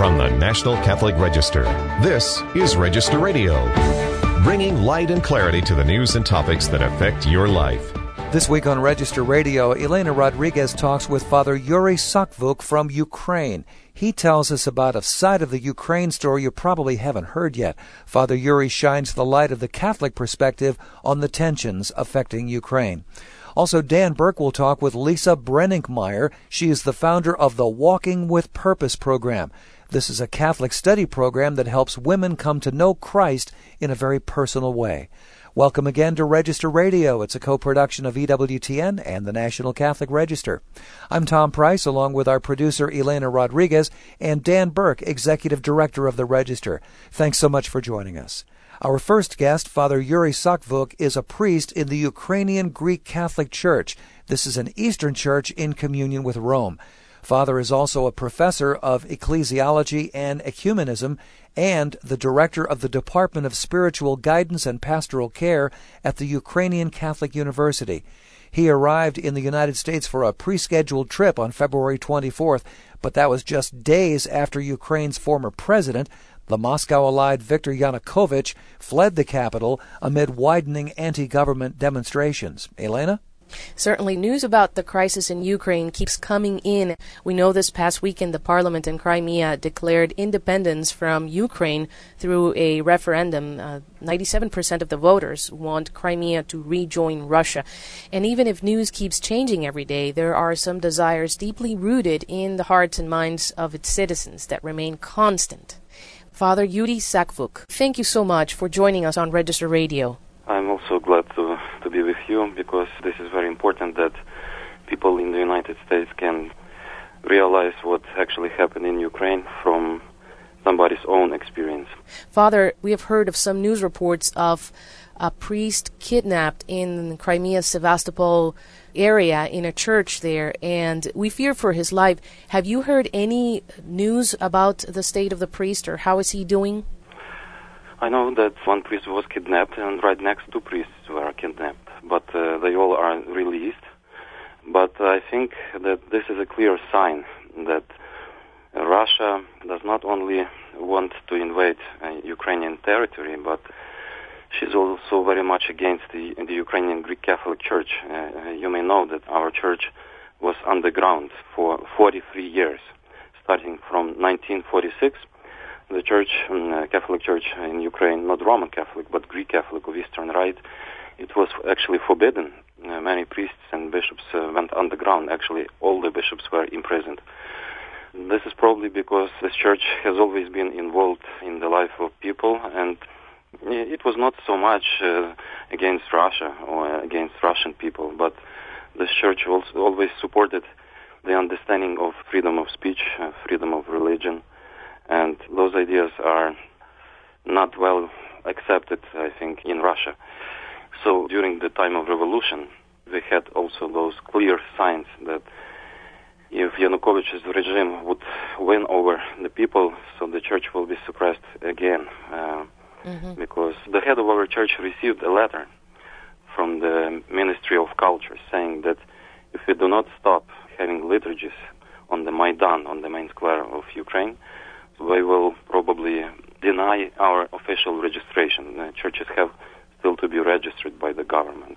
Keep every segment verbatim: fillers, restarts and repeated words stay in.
From the National Catholic Register, this is Register Radio, bringing light and clarity to the news and topics that affect your life. This week on Register Radio, Elena Rodriguez talks with Father Yuri Sakvuk from Ukraine. He tells us about a side of the Ukraine story you probably haven't heard yet. Father Yuri shines the light of the Catholic perspective on the tensions affecting Ukraine. Also, Dan Burke will talk with Lisa Brenninkmeyer. She is the founder of the Walking with Purpose program. This is a Catholic study program that helps women come to know Christ in a very personal way. Welcome again to Register Radio. It's a co-production of E W T N and the National Catholic Register. I'm Tom Price, along with our producer Elena Rodriguez and Dan Burke, Executive Director of the Register. Thanks so much for joining us. Our first guest, Father Yuri Sakvuk, is a priest in the Ukrainian Greek Catholic Church. This is an Eastern church in communion with Rome. Father is also a professor of ecclesiology and ecumenism and the director of the Department of Spiritual Guidance and Pastoral Care at the Ukrainian Catholic University. He arrived in the United States for a pre-scheduled trip on February twenty-fourth, but that was just days after Ukraine's former president, the Moscow-allied Viktor Yanukovych, fled the capital amid widening anti-government demonstrations. Elena? Certainly, news about the crisis in Ukraine keeps coming in. We know this past weekend the parliament in Crimea declared independence from Ukraine through a referendum. Uh, ninety-seven percent of the voters want Crimea to rejoin Russia. And even if news keeps changing every day, there are some desires deeply rooted in the hearts and minds of its citizens that remain constant. Father Yuri Sakvuk, thank you so much for joining us on Register Radio. I'm also glad to, to be with you because this is very important that people in the United States can realize what actually happened in Ukraine from somebody's own experience. Father, we have heard of some news reports of a priest kidnapped in Crimea's Sevastopol area in a church there, and we fear for his life. Have you heard any news about the state of the priest, or how is he doing? I know that one priest was kidnapped, and right next two priests were kidnapped, but uh, they all are released. But I think that this is a clear sign that uh, Russia does not only want to invade uh, Ukrainian territory, but she's also very much against the, the Ukrainian Greek Catholic Church. Uh, you may know that our church was underground for forty-three years, starting from nineteen forty-six. The church, uh, Catholic Church in Ukraine, not Roman Catholic, but Greek Catholic of Eastern Rite, it was actually forbidden. Uh, many priests and bishops uh, went underground. Actually, all the bishops were imprisoned. This is probably because this church has always been involved in the life of people, and it was not so much uh, against Russia or against Russian people, but this church also always supported the understanding of freedom of speech, uh, freedom of religion, and those ideas are not well accepted, I think, in Russia. So during the time of revolution, we had also those clear signs that if Yanukovych's regime would win over the people, so the church will be suppressed again. Uh, mm-hmm. Because the head of our church received a letter from the Ministry of Culture saying that if we do not stop having liturgies on the Maidan, on the main square of Ukraine, they will probably deny our official registration. The churches have still to be registered by the government.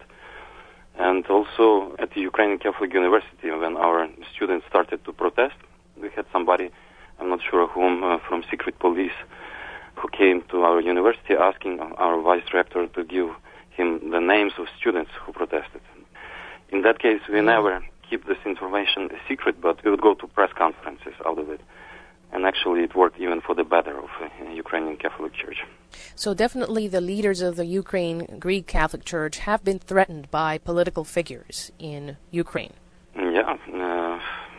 And also at the Ukrainian Catholic University, when our students started to protest, we had somebody, I'm not sure whom, uh, from secret police, who came to our university asking our vice rector to give him the names of students who protested. In that case, we never keep this information a secret, but we would go to press conferences out of it. And actually, it worked even for the better of the Ukrainian Catholic Church. So definitely the leaders of the Ukraine Greek Catholic Church have been threatened by political figures in Ukraine. Yeah. Uh,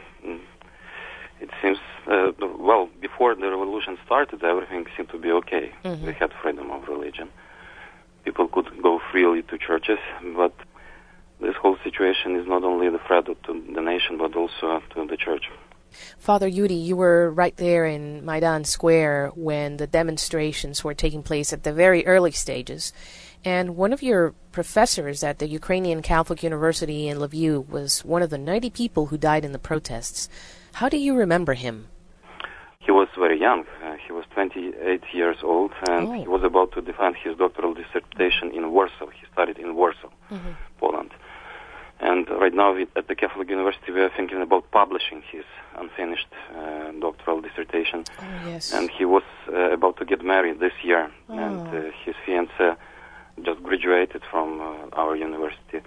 it seems, uh, well, before the revolution started, everything seemed to be okay. Mm-hmm. We had freedom of religion. People could go freely to churches, but this whole situation is not only the threat to the nation, but also to the church. Father Yuri, you were right there in Maidan Square when the demonstrations were taking place at the very early stages. And one of your professors at the Ukrainian Catholic University in Lviv was one of the ninety people who died in the protests. How do you remember him? He was very young. Uh, he was twenty-eight years old, and oh. he was about to defend his doctoral dissertation in Warsaw. He studied in Warsaw, mm-hmm. Poland. And right now we, at the Catholic University we are thinking about publishing his unfinished uh, doctoral dissertation. Oh, yes. And he was uh, about to get married this year, oh. and uh, his fiancée just graduated from uh, our university.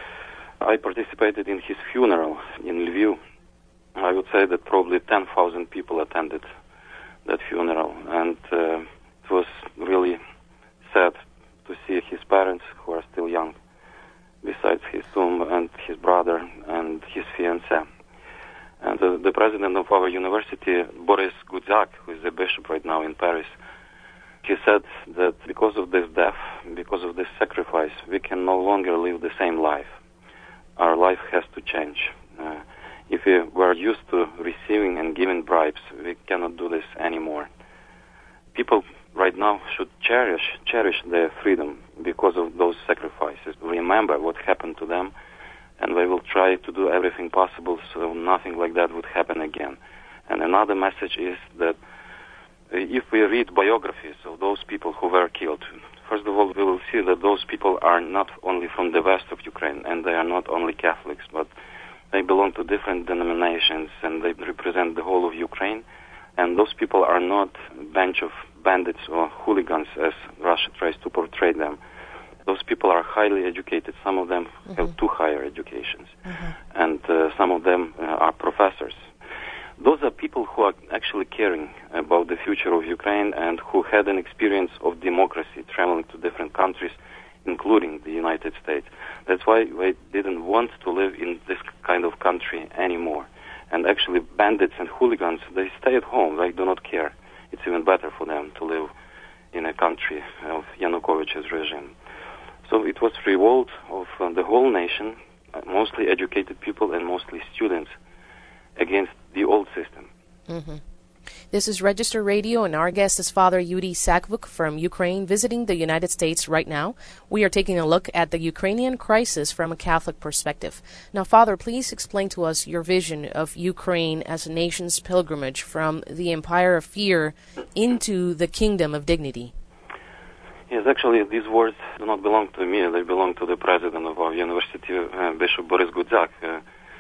I participated in his funeral in Lviv. I would say that probably ten thousand people attended that funeral, and uh, it was really sad to see his parents, who are still young, besides his tomb, and his brother and his fiancée. And uh, the president of our university, Boris Gudzak, who is the bishop right now in Paris, he said that because of this death, because of this sacrifice, we can no longer live the same life. Our life has to change. Uh, if we were used to receiving and giving bribes, we cannot do this anymore. People right now should cherish cherish their freedom because of those sacrifices. Remember what happened to them, and they will try to do everything possible so nothing like that would happen again. And another message is that if we read biographies of those people who were killed, first of all, we will see that those people are not only from the west of Ukraine, and they are not only Catholics, but they belong to different denominations, and they represent the whole of Ukraine. And those people are not a bunch of bandits or hooligans, as Russia tries to portray them. Those people are highly educated. Some of them mm-hmm. have two higher educations, mm-hmm. and uh, some of them uh, are professors. Those are people who are actually caring about the future of Ukraine and who had an experience of democracy, traveling to different countries, including the United States. That's why they didn't want to live in this kind of country anymore. And actually, bandits and hooligans, they stay at home. They do not care. It's even better for them to live in a country of Yanukovych's regime. So it was revolt of uh, the whole nation, uh, mostly educated people and mostly students, against the old system. Mm-hmm. This is Register Radio, and our guest is Father Yuri Sakvuk from Ukraine, visiting the United States right now. We are taking a look at the Ukrainian crisis from a Catholic perspective. Now, Father, please explain to us your vision of Ukraine as a nation's pilgrimage from the empire of fear into the kingdom of dignity. Yes, actually, these words do not belong to me. They belong to the president of our university, uh, Bishop Boris Gudzak. Uh,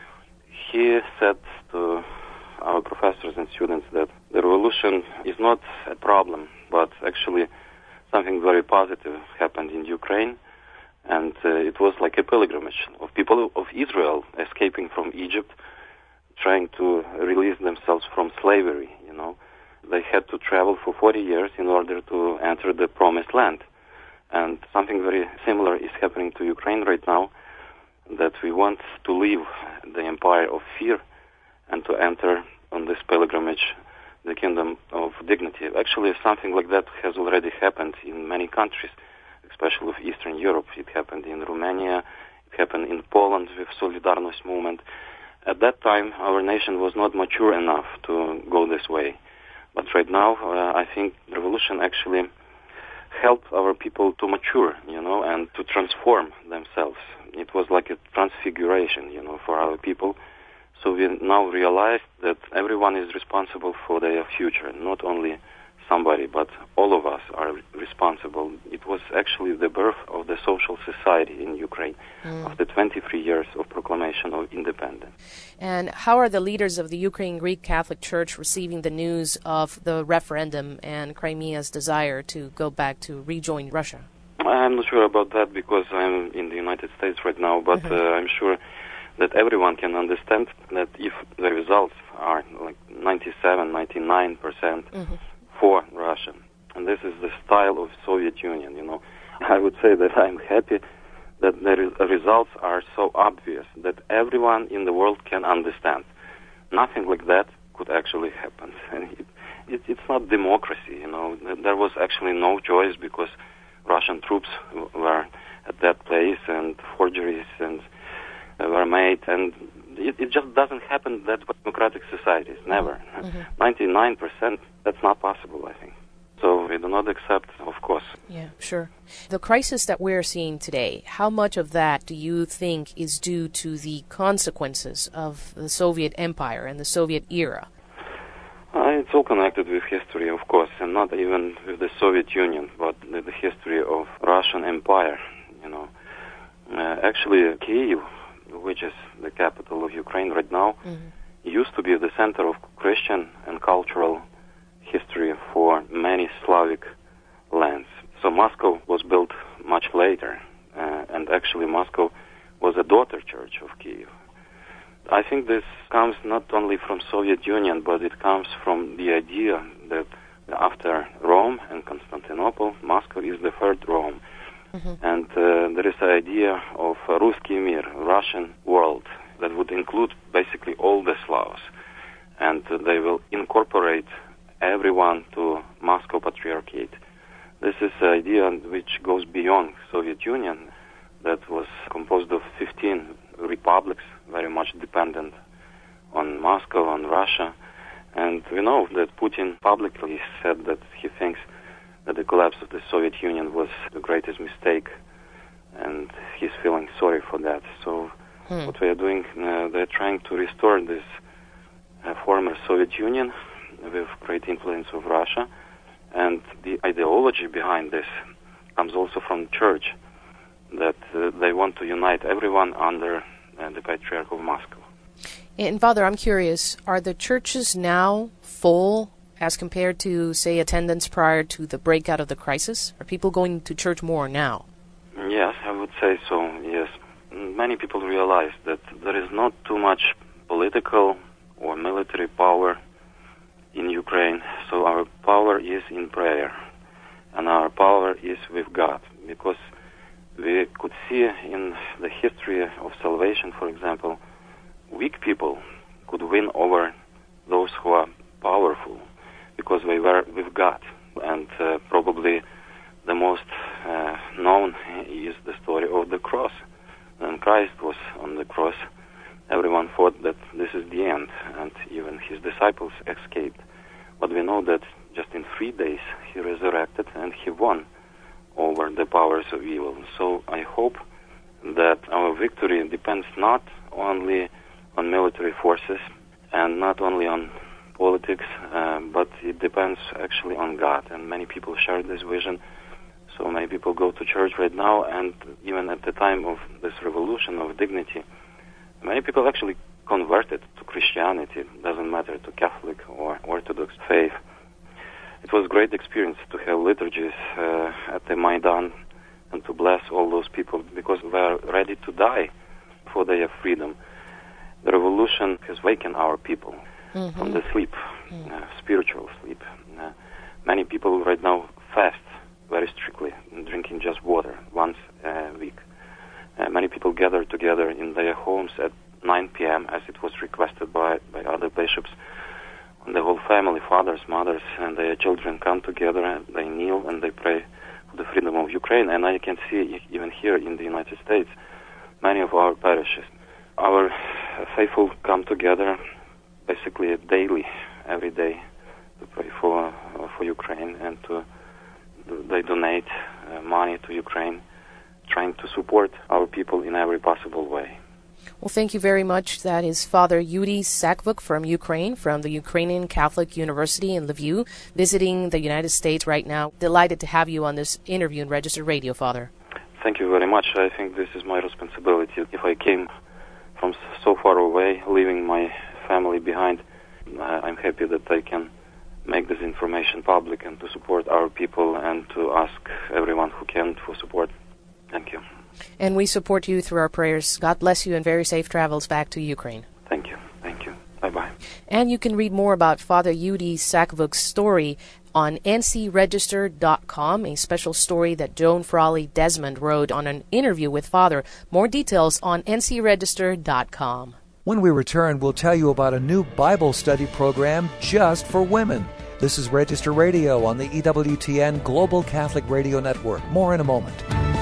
he said to our professors and students that the revolution is not a problem, but actually something very positive happened in Ukraine, and uh, it was like a pilgrimage of people of Israel escaping from Egypt, trying to release themselves from slavery, you know. They had to travel for forty years in order to enter the promised land. And something very similar is happening to Ukraine right now, that we want to leave the empire of fear and to enter on this pilgrimage the kingdom of dignity. Actually, something like that has already happened in many countries, especially of Eastern Europe. It happened in Romania, it happened in Poland with Solidarność movement. At that time, our nation was not mature enough to go this way. But right now, uh, I think the revolution actually helped our people to mature, you know, and to transform themselves. It was like a transfiguration, you know, for our people. So we now realize that everyone is responsible for their future, not only somebody, but all of us are responsible. It was actually the birth of the social society in Ukraine mm. after twenty-three years of proclamation of independence. And how are the leaders of the Ukraine Greek Catholic Church receiving the news of the referendum and Crimea's desire to go back to rejoin Russia? I'm not sure about that because I'm in the United States right now, but mm-hmm. uh, I'm sure that everyone can understand that if the results are like ninety-seven, ninety-nine percent mm-hmm. for Russia, and this is the style of Soviet Union, you know, I would say that I'm happy that the results are so obvious that everyone in the world can understand. Nothing like that could actually happen. And it, it, it's not democracy, you know. There was actually no choice because Russian troops were at that place and forgeries and uh, were made, and it, it just doesn't happen that way in democratic societies, never. Mm-hmm. ninety-nine percent, that's not possible, I think. So we do not accept, of course. Yeah, sure. The crisis that we're seeing today, how much of that do you think is due to the consequences of the Soviet Empire and the Soviet era? Uh, it's all connected with history, of course, and not even with the Soviet Union, but with the history of Russian Empire, you know. Uh, actually, Kyiv, which is the capital of Ukraine right now, mm-hmm. used to be the center of Christian and cultural history for many Slavic lands. So Moscow was built much later, uh, and actually Moscow was a daughter church of Kyiv. I think this comes not only from Soviet Union, but it comes from the idea that after Rome and Constantinople, Moscow is the third Rome. Mm-hmm. And uh, there is the idea of uh, Ruski Mir, Russian world, that would include basically all the Slavs. And uh, they will incorporate everyone to Moscow Patriarchate. This is an idea which goes beyond Soviet Union, that was composed of fifteen republics, very much dependent on Moscow, on Russia. And we know that Putin publicly said that he thinks that the collapse of the Soviet Union was the greatest mistake, and he's feeling sorry for that. So hmm. what we are doing, uh, they're trying to restore this uh, former Soviet Union with great influence of Russia, and the ideology behind this comes also from the church, that uh, they want to unite everyone under uh, the Patriarch of Moscow. And Father, I'm curious, are the churches now full as compared to, say, attendance prior to the breakout of the crisis? Are people going to church more now? Yes, I would say so, yes. Many people realize that there is not too much political or military power in Ukraine, so our power is in prayer, and our power is with God, because we could see in the history of salvation, for example, weak people could win over those who are powerful because they were with God. And uh, probably the most uh, known is the story of the cross. When Christ was on the cross, everyone thought that this is the end, and even his disciples escaped. But we know that just in three days he resurrected and he won over the powers of evil. So I hope that our victory depends not only on military forces and not only on politics, uh, but it depends actually on God. And many people share this vision. So many people go to church right now, and even at the time of this revolution of dignity, many people actually converted to Christianity. It doesn't matter to Catholic or Orthodox faith. It was a great experience to have liturgies uh, at the Maidan and to bless all those people because they are ready to die for their freedom. The revolution has wakened our people mm-hmm. from the sleep, mm-hmm. uh, spiritual sleep. Uh, many people right now fast very strictly, drinking just water once a week. Uh, many people gather together in their homes at nine p.m. as it was requested by, by other bishops. And the whole family, fathers, mothers, and their children come together and they kneel and they pray for the freedom of Ukraine. And I can see even here in the United States, many of our parishes, our faithful come together basically daily, every day, to pray for uh, for Ukraine, and to they donate uh, money to Ukraine, trying to support our people in every possible way. Well, thank you very much. That is Father Yuri Sakvuk from Ukraine, from the Ukrainian Catholic University in Lviv, visiting the United States right now. Delighted to have you on this interview in Registered Radio, Father. Thank you very much. I think this is my responsibility. If I came from so far away, leaving my family behind, I'm happy that I can make this information public and to support our people and to ask everyone who can for support. Thank you. And we support you through our prayers. God bless you and very safe travels back to Ukraine. Thank you. Thank you. Bye-bye. And you can read more about Father Yuri Sakvuk's story on N C Register dot com, a special story that Joan Frawley Desmond wrote on an interview with Father. More details on N C Register dot com. When we return, we'll tell you about a new Bible study program just for women. This is Register Radio on the E W T N Global Catholic Radio Network. More in a moment.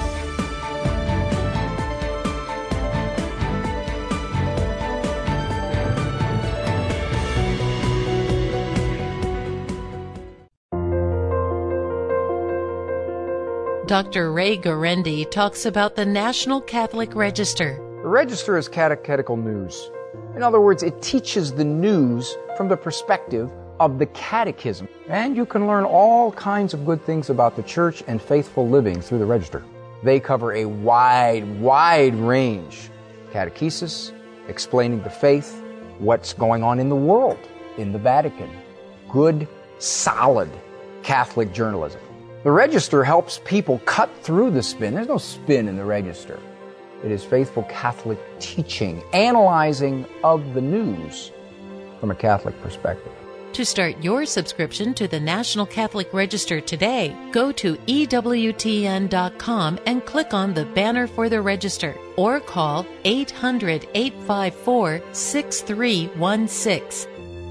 Doctor Ray Guarendi talks about the National Catholic Register. The Register is catechetical news. In other words, it teaches the news from the perspective of the Catechism. And you can learn all kinds of good things about the church and faithful living through the Register. They cover a wide, wide range. Catechesis, explaining the faith, what's going on in the world, in the Vatican. Good, solid Catholic journalism. The Register helps people cut through the spin. There's no spin in the Register. It is faithful Catholic teaching, analyzing of the news from a Catholic perspective. To start your subscription to the National Catholic Register today, go to E W T N dot com and click on the banner for the Register, or call eight hundred, eight five four, six three one six.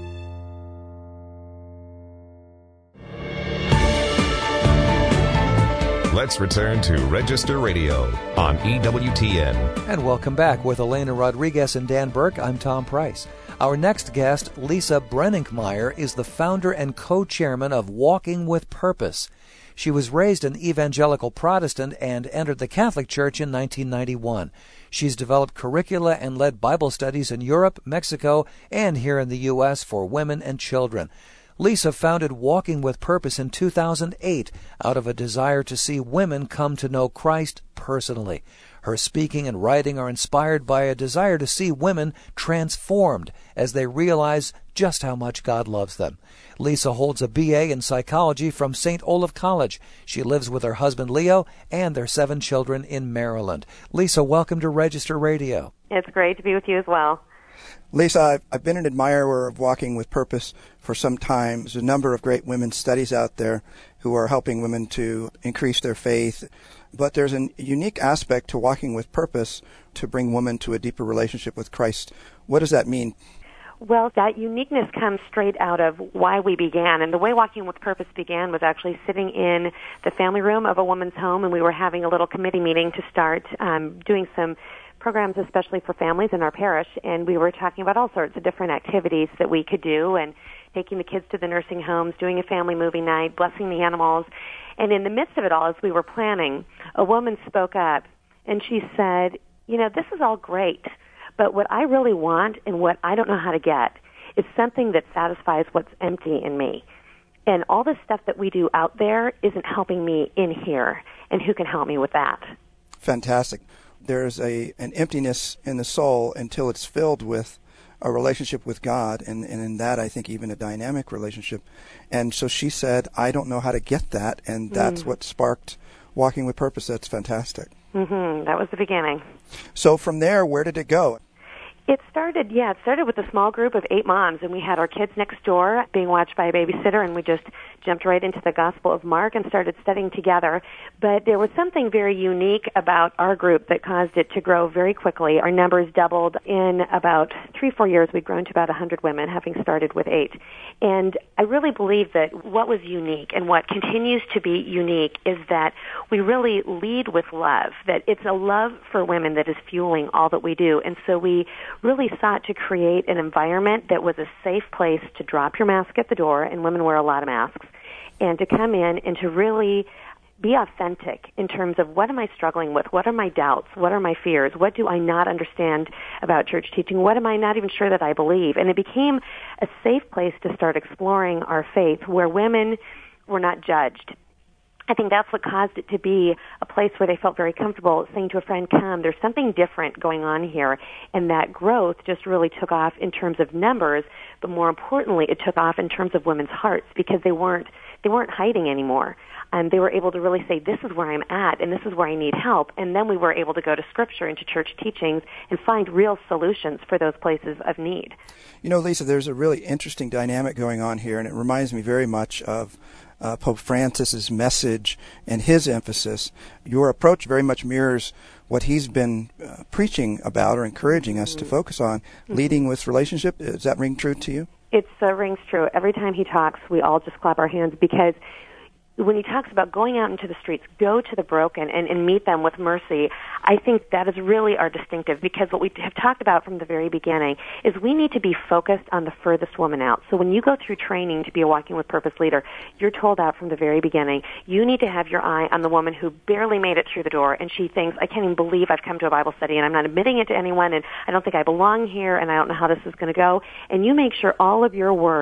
Let's return to Register Radio on E W T N. And welcome back with Elena Rodriguez and Dan Burke. I'm Tom Price. Our next guest, Lisa Brenninkmeyer, is the founder and co-chairman of Walking with Purpose. She was raised an evangelical Protestant and entered the Catholic Church in nineteen ninety-one. She's developed curricula and led Bible studies in Europe, Mexico, and here in the U S for women and children. Lisa founded Walking with Purpose in two thousand eight out of a desire to see women come to know Christ personally. Her speaking and writing are inspired by a desire to see women transformed as they realize just how much God loves them. Lisa holds a B A in psychology from Saint Olaf College. She lives with her husband Leo and their seven children in Maryland. Lisa, welcome to Register Radio. It's great to be with you as well. Lisa, I've, I've been an admirer of Walking with Purpose for some time. There's a number of great women's studies out there who are helping women to increase their faith. But there's a unique aspect to Walking with Purpose to bring women to a deeper relationship with Christ. What does that mean? Well, that uniqueness comes straight out of why we began. And the way Walking with Purpose began was actually sitting in the family room of a woman's home, and we were having a little committee meeting to start um, doing some programs especially for families in our parish, and we were talking about all sorts of different activities that we could do, and taking the kids to the nursing homes, doing a family movie night, blessing the animals. And in the midst of it all, as we were planning, a woman spoke up, and she said, you know, this is all great, but what I really want and what I don't know how to get is something that satisfies what's empty in me. And all the stuff that we do out there isn't helping me in here, and who can help me with that? Fantastic. There's a an emptiness in the soul until it's filled with a relationship with God, and, and in that I think even a dynamic relationship. And so she said, I don't know how to get that, and that's mm. what sparked Walking with Purpose. That's fantastic. Mm-hmm. That was the beginning. So from there, where did it go? It started, yeah, it started with a small group of eight moms, and we had our kids next door being watched by a babysitter, and we just jumped right into the Gospel of Mark and started studying together. But there was something very unique about our group that caused it to grow very quickly. Our numbers doubled in about three, four years. We'd grown to about one hundred women, having started with eight. And I really believe that what was unique and what continues to be unique is that we really lead with love, that it's a love for women that is fueling all that we do. And so we really sought to create an environment that was a safe place to drop your mask at the door, and women wear a lot of masks, and to come in and to really be authentic in terms of what am I struggling with, what are my doubts, what are my fears, what do I not understand about church teaching, what am I not even sure that I believe. And it became a safe place to start exploring our faith where women were not judged. I think that's what caused it to be a place where they felt very comfortable saying to a friend, come, there's something different going on here. And that growth just really took off in terms of numbers, but more importantly, it took off in terms of women's hearts because they weren't they weren't hiding anymore. And they were able to really say, this is where I'm at, and this is where I need help. And then we were able to go to Scripture and to church teachings and find real solutions for those places of need. You know, Lisa, there's a really interesting dynamic going on here, and it reminds me very much of Uh, Pope Francis's message and his emphasis. Your approach very much mirrors what he's been uh, preaching about or encouraging us mm-hmm. to focus on, mm-hmm. leading with relationship. Does that ring true to you? It uh, rings true. Every time he talks, we all just clap our hands because when he talks about going out into the streets, go to the broken and, and meet them with mercy, I think that is really our distinctive, because what we have talked about from the very beginning is we need to be focused on the furthest woman out. So when you go through training to be a Walking with Purpose leader, you're told out from the very beginning, you need to have your eye on the woman who barely made it through the door, and she thinks, I can't even believe I've come to a Bible study, and I'm not admitting it to anyone, and I don't think I belong here, and I don't know how this is going to go. And you make sure all of your words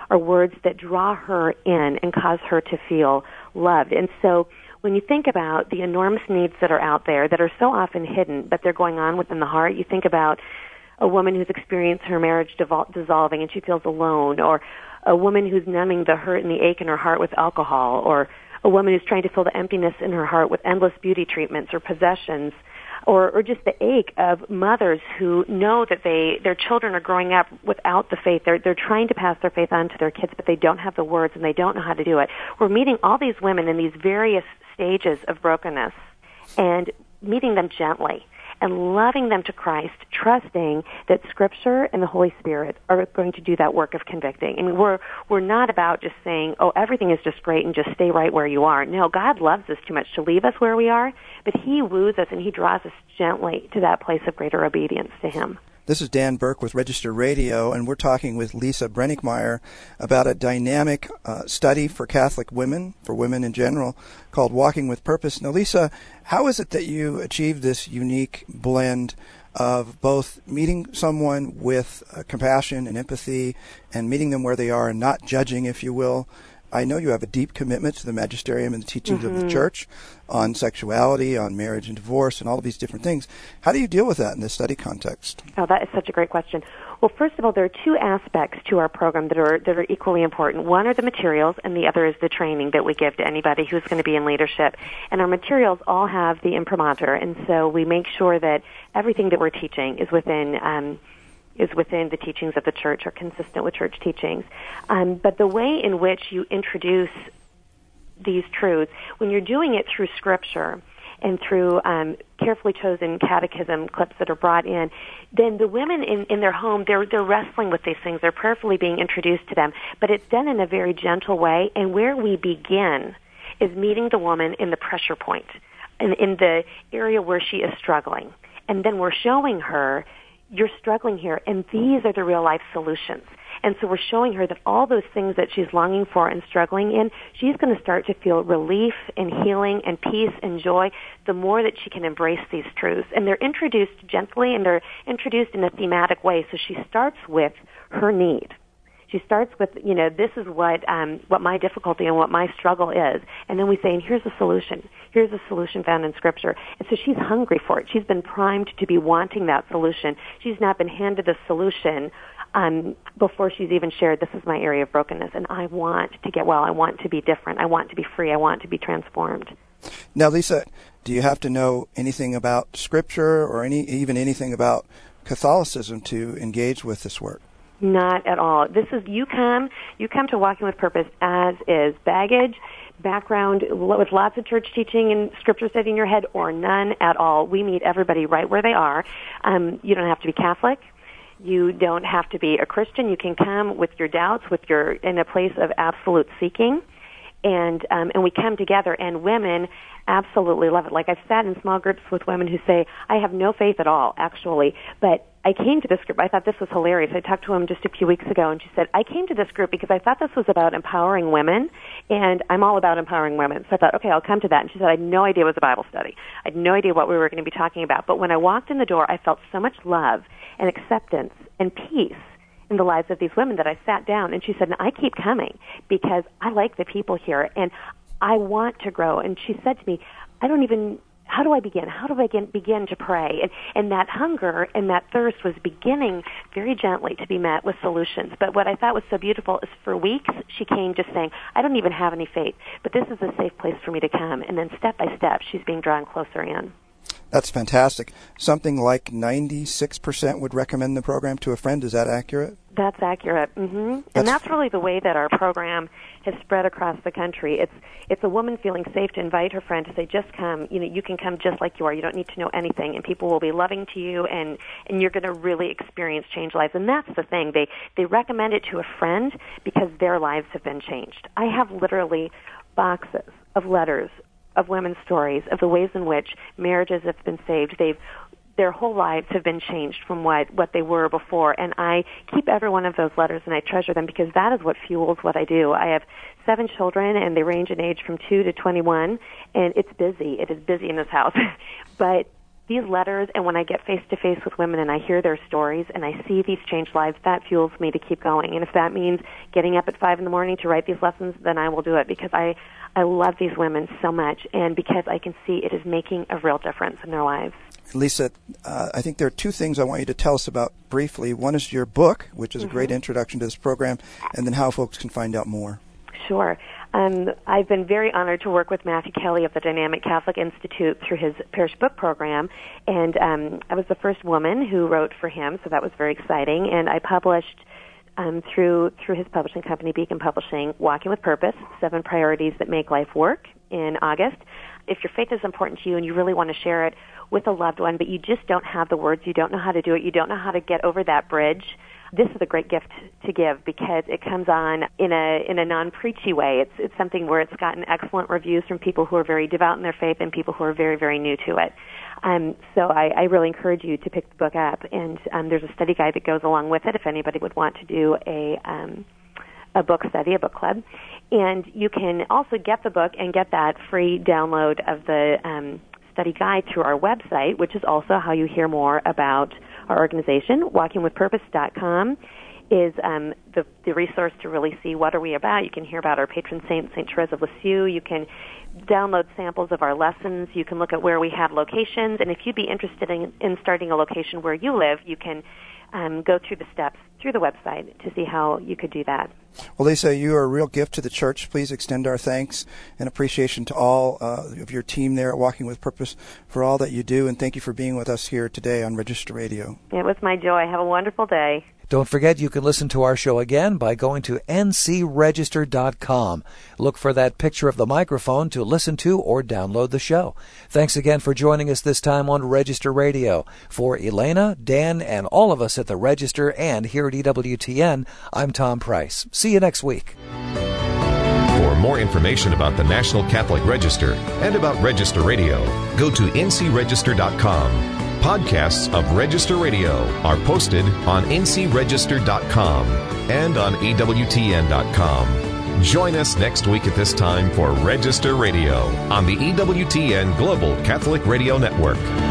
are words that draw her in and cause her to feel loved. And so when you think about the enormous needs that are out there that are so often hidden, but they're going on within the heart, you think about a woman who's experienced her marriage devol- dissolving and she feels alone, or a woman who's numbing the hurt and the ache in her heart with alcohol, or a woman who's trying to fill the emptiness in her heart with endless beauty treatments or possessions, or, or just the ache of mothers who know that they their children are growing up without the faith. They're they're trying to pass their faith on to their kids, but they don't have the words and they don't know how to do it. We're meeting all these women in these various stages of brokenness and meeting them gently and loving them to Christ, trusting that Scripture and the Holy Spirit are going to do that work of convicting. I mean, we're we're not about just saying, oh, everything is just great and just stay right where you are. No, God loves us too much to leave us where we are, but He woos us and He draws us gently to that place of greater obedience to Him. This is Dan Burke with Register Radio, and we're talking with Lisa Brenninkmeyer about a dynamic uh, study for Catholic women, for women in general, called Walking with Purpose. Now, Lisa, how is it that you achieved this unique blend of both meeting someone with uh, compassion and empathy and meeting them where they are and not judging, if you will? I know you have a deep commitment to the magisterium and the teachings mm-hmm. of the church on sexuality, on marriage and divorce, and all of these different things. How do you deal with that in this study context? Oh, that is such a great question. Well, first of all, there are two aspects to our program that are that are equally important. One are the materials, and the other is the training that we give to anybody who's going to be in leadership. And our materials all have the imprimatur, and so we make sure that everything that we're teaching is within um, is within the teachings of the church or consistent with church teachings. Um, but the way in which you introduce these truths, when you're doing it through Scripture and through um, carefully chosen catechism clips that are brought in, then the women in, in their home, they're, they're wrestling with these things. They're prayerfully being introduced to them. But it's done in a very gentle way, and where we begin is meeting the woman in the pressure point, in, in the area where she is struggling. And then we're showing her, you're struggling here, and these are the real-life solutions. And so we're showing her that all those things that she's longing for and struggling in, she's going to start to feel relief and healing and peace and joy the more that she can embrace these truths. And they're introduced gently, and they're introduced in a thematic way. So she starts with her need. She starts with, you know, this is what um, what my difficulty and what my struggle is. And then we say, and here's a solution. Here's a solution found in Scripture. And so she's hungry for it. She's been primed to be wanting that solution. She's not been handed the solution um, before she's even shared, this is my area of brokenness, and I want to get well. I want to be different. I want to be free. I want to be transformed. Now, Lisa, do you have to know anything about Scripture or any even anything about Catholicism to engage with this work? Not at all. This is, you come, you come to Walking with Purpose as is. Baggage, background with lots of church teaching and Scripture study in your head, or none at all. We meet everybody right where they are. Um, you don't have to be Catholic. You don't have to be a Christian. You can come with your doubts, with your in a place of absolute seeking, and um, and we come together. And women absolutely love it. Like, I've sat in small groups with women who say, "I have no faith at all, actually, but I came to this group. I thought this was hilarious." I talked to him just a few weeks ago, and she said, "I came to this group because I thought this was about empowering women, and I'm all about empowering women. So I thought, okay, I'll come to that." And she said, "I had no idea it was a Bible study. I had no idea what we were going to be talking about. But when I walked in the door, I felt so much love and acceptance and peace in the lives of these women that I sat down." And she said, "I keep coming because I like the people here, and I want to grow." And she said to me, "I don't even... how do I begin? How do I begin, begin to pray?" And, and that hunger and that thirst was beginning very gently to be met with solutions. But what I thought was so beautiful is for weeks she came just saying, "I don't even have any faith, but this is a safe place for me to come." And then step by step, she's being drawn closer in. That's fantastic. Something like ninety-six percent would recommend the program to a friend. Is that accurate? That's accurate. Mm-hmm. That's and that's really the way that our program has spread across the country. It's it's a woman feeling safe to invite her friend to say, "Just come. You know, you can come just like you are. You don't need to know anything, and people will be loving to you, and and you're going to really experience changed lives." And that's the thing. They they recommend it to a friend because their lives have been changed. I have literally boxes of letters of women's stories of the ways in which marriages have been saved. They've their whole lives have been changed from what, what they were before. And I keep every one of those letters, and I treasure them because that is what fuels what I do. I have seven children, and they range in age from two to twenty-one, and it's busy. It is busy in this house. But these letters, and when I get face-to-face with women and I hear their stories and I see these changed lives, that fuels me to keep going. And if that means getting up at five in the morning to write these lessons, then I will do it, because I, I love these women so much, and because I can see it is making a real difference in their lives. Lisa, uh, I think there are two things I want you to tell us about briefly. One is your book, which is mm-hmm. a great introduction to this program, and then how folks can find out more. Sure. Um, I've been very honored to work with Matthew Kelly of the Dynamic Catholic Institute through his parish book program, and um, I was the first woman who wrote for him, so that was very exciting. And I published um, through through his publishing company, Beacon Publishing, Walking with Purpose, Seven Priorities That Make Life Work, in August. If your faith is important to you and you really want to share it with a loved one, but you just don't have the words, you don't know how to do it, you don't know how to get over that bridge, this is a great gift to give, because it comes on in a in a non-preachy way. It's it's something where it's gotten excellent reviews from people who are very devout in their faith and people who are very, very new to it. Um, so I, I really encourage you to pick the book up, and um, there's a study guide that goes along with it if anybody would want to do a um, a book study, a book club. And you can also get the book and get that free download of the um, study guide through our website, which is also how you hear more about our organization. walking with purpose dot com is um, the, the resource to really see what are we about. You can hear about our patron saint, Saint Therese of Lisieux. You can download samples of our lessons. You can look at where we have locations. And if you'd be interested in, in starting a location where you live, you can um, go through the steps through the website to see how you could do that. Well, Lisa, you are a real gift to the church. Please extend our thanks and appreciation to all uh, of your team there at Walking with Purpose for all that you do, and thank you for being with us here today on Register Radio. It was my joy. Have a wonderful day. Don't forget, you can listen to our show again by going to N C register dot com. Look for that picture of the microphone to listen to or download the show. Thanks again for joining us this time on Register Radio. For Elena, Dan, and all of us at the Register and here at E W T N, I'm Tom Price. See you next week. For more information about the National Catholic Register and about Register Radio, go to N C register dot com. Podcasts of Register Radio are posted on N C register dot com and on E W T N dot com. Join us next week at this time for Register Radio on the E W T N Global Catholic Radio Network.